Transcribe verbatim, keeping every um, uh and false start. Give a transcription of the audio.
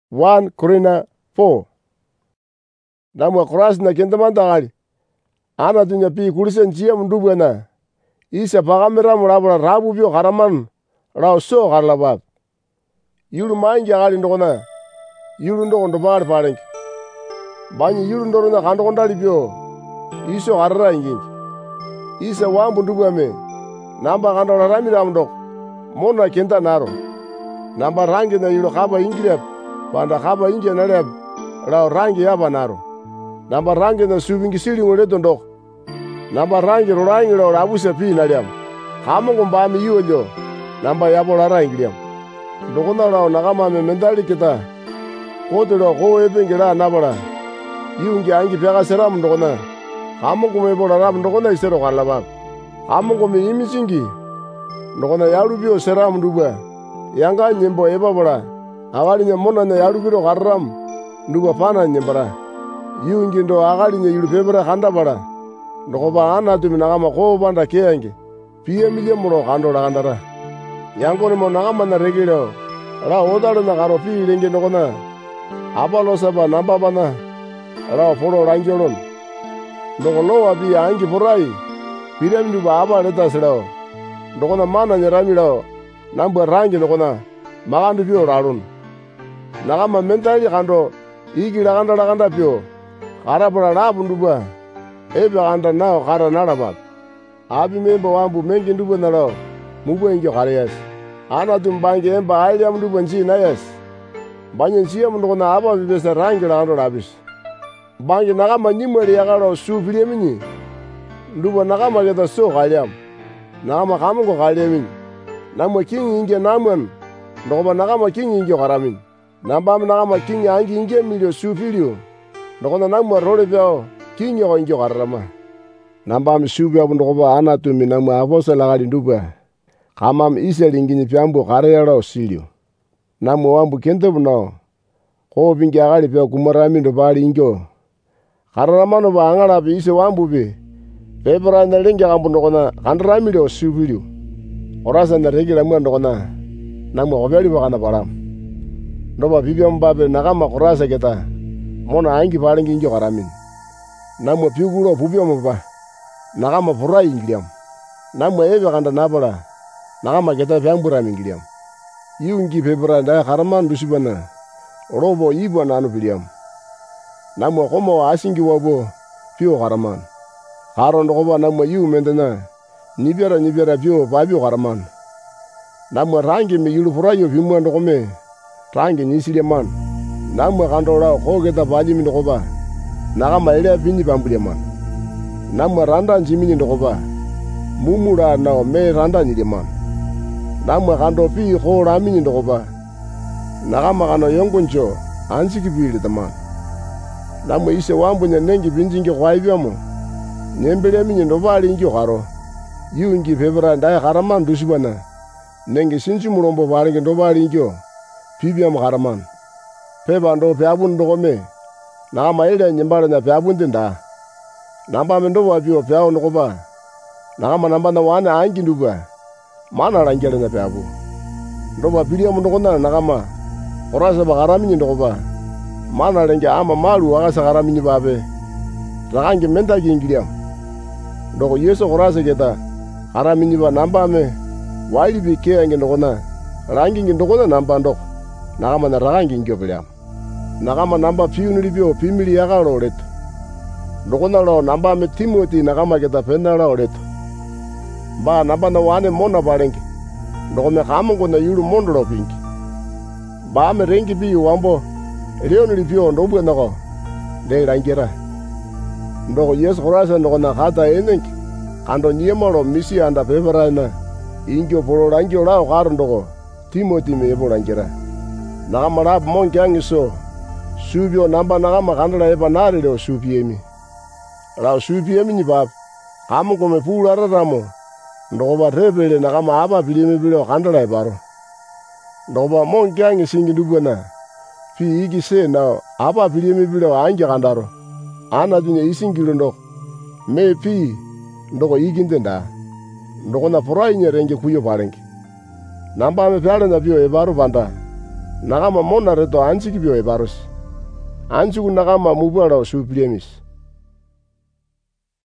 First Corinthians four. Namwa Christ na kendamanda gali. Ana dunya pi kulisen chia mndubwana. Isa pagamira mulabula rabu bio karaman. Rao so garlabab. Yulu maingi gali ndokona. Yulu ndoko ndobali palengi. Banyi yulu ndorona kandokondali bio. Iso garra ingingi. Isa wambu ndubwame. Namba kandola ramira mndoko. Mona kenda naro. Namba rangi na yulu kaba ingilep. Panda kaba inge nalep. Rao rangi yaba naro. Namba rangi na subingi sili ngoleto ndoko. Namba rangi rorangi rao rabuse pi naliam. Kama ngumbami yujo. Namba yabo lara ingiliam. Ndokona rao nakama me mendali kita. Kote rao kowe epengira nabara. Yungi angi pega seram ndokona. Kama ngumebo lara ndokona isero kalabab. Kama ngumi imisingi. Ndokona yarubio seram ndubwa. Yanga nyembo eba bora. Agali nyemona na yarubiro karam. Ndubwa pana nyembara. Yungi ndo agali nye yulu pebera kanda bara. Ndokoba ana tumi nakama ko banda keyange. Pia milie muro kando la kandara. Yango ni mo nakama na regilo. Ra odalo na karo pi lenge ndokona. Abalo saba namba bana. Ra foro ranjolon. Ndoko lowa pi angi porai. Pia mnduba aba leta sirao. Ndokona mana nyeramilao. Namba rangi ndokona. Magandu pio rarun. Nakama mentali kando. Iki la kanda la kanda pio. Karabura rabu nduba. Ebe kanda nao kara narabab. Abi memba wambu mengi nduba nalao. Mubu ingi karayas. Ana tumbangi emba ailia mnduba nchi nayas. Banyi nchiya mndukona aba vibesa rangi la kando rabis. Bangi nakama nyimweli ya karo sufili minyi. Nduba nakama keta so kaliam. Nakama kamungo kaliamin. Namwa kingi inge namwan. Ndokoba nakama kingi inge karamin. Nambam nakama kingi angi inge milio sufilio. Ndokona namwa role vyao. Kingi yako ingi karama. Nambam subi abu ndokoba anatumi namwa afosa lagali nduba. Kamam isa lingini pyambu karayara osilio. Namwa wambu kentebu nao. Ko pingi agali pya kumarami ndobali ingyo. Kararamano ba angarapi isa wambu be. Pepera na lengi kambu ndokona kandarami lio sufilio. Orasa na regi lamwa ndokona. Namwa kovyali wakana param. Ndoba bibia mbabe nakama korasa keta. Mona angi palengi ingyo karamin. Namwa piugulo pubia mbaba. Nakama furai ingiliam. Namwa ebe kanda nabala. Nakama keta pyambura mingiliam. Yungi pepera ndaya karaman dusibana. Robo ibu nanu piliam. Namwa komo asingi wabo. Pio karaman. Karo ndokoba namwa yu mendena. Nibiara nibiara pio pabio karaman. Namwa rangi me yulu furayo pimwa ndokome. Rangi nisiliaman. Namwa kandola kogeta baji mi ndokoba. Nakama ele pinyi pambuliaman. Namwa randa njimini ndokoba. Mumura nao me randa niliaman. Namwa kando pi ko ramini ndokoba. Nakama kano yongoncho ansiki pili taman. Namwa ise wambu nyanengi pinjingi kwa hivyo. Nyembele minyi ndobali ingi karo. Yungi pepera ndaya karaman dusibana. Nengi sinchi mulombo balingi ndobali ingyo. Pibia mkaraman. Pepa ndo peabun ndokome. Nakama ele nyembala na peabun dinda. Namba mendo wapio peao ndokoba. Nakama namba na wane angi nduba. Mana rangele na peabu. Ndoba pilia mndokona nakama. Orasa bakaramini ndokoba. Mana renge ama malu wakasa karamini babe. Rakangi menda kiingiliam. Ndoko yeso korasa keta. Karamini ba namba me. Waili bikea inge ndokona. Rangi inge ndokona namba ndoko. Nakama na rakangi ingyo piliam. Nakama namba piu nilibio pimili yaka lo leto. Ndokona lo namba me Timothy nakama keta pena lo leto. Ba namba na wane mona balengi. Ndokome kamungo na yulu mondo lo pingi. Ba me rengi piu wambo. Leo nilibio ndobwe nako. De rangira. Ndoko yesu korasa ndokona kata enengi. Kando nyema lo misi anda pepera na. Ingyo polo rangyo lao karo ndoko. Timothy me ebo rangira. Nakama rapu mongi angiso. Subio namba nakama kandala eba nari leo supiemi. Rao supiemi ni bab. Kamu kome pula raramo. Ndokoba repele nakama aba pilimi bileo kandala ebaro. Ndokoba mongi angi singi ndubwana. Pi iki se nao aba pilimi bileo angi kandaro. Ana dunya isingilo ndoko. Me pi ndoko ikinde nda. Ndoko na pora inye renge kuyo parengi. Namba me pyale na bio ebaro banda. nakama mona reto anjiki bio eparosi. Anjuku nakama mupua lao supiliamis.